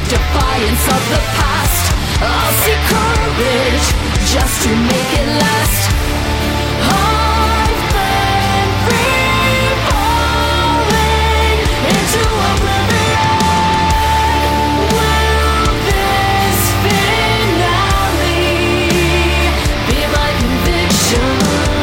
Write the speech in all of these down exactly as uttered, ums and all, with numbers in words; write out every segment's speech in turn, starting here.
defiance of the past. I'll seek courage just to make it last. I've been free falling into oblivion. Will this finale be my conviction?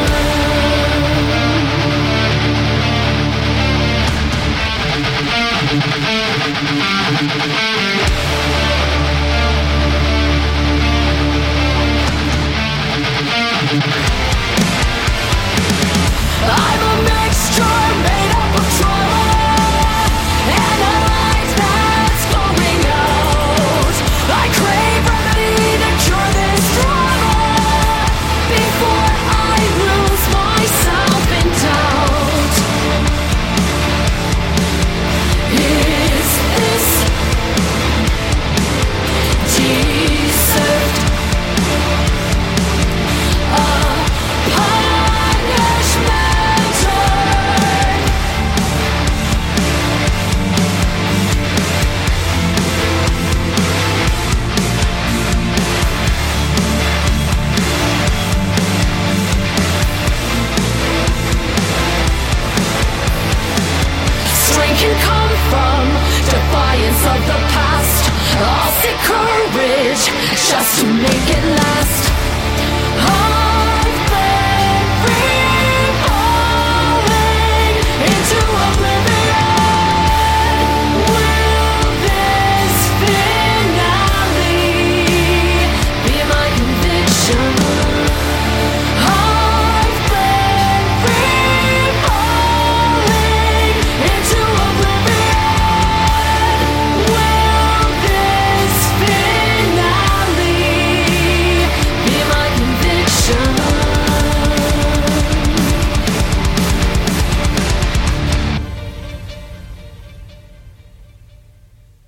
I'm a mixture made up of trauma and a life that's going out. I crave remedy to cure this drama before I lose myself in doubt. Is this deserved? A punishment earned? Strength can come from defiance of the past. I'll seek courage just to make it last.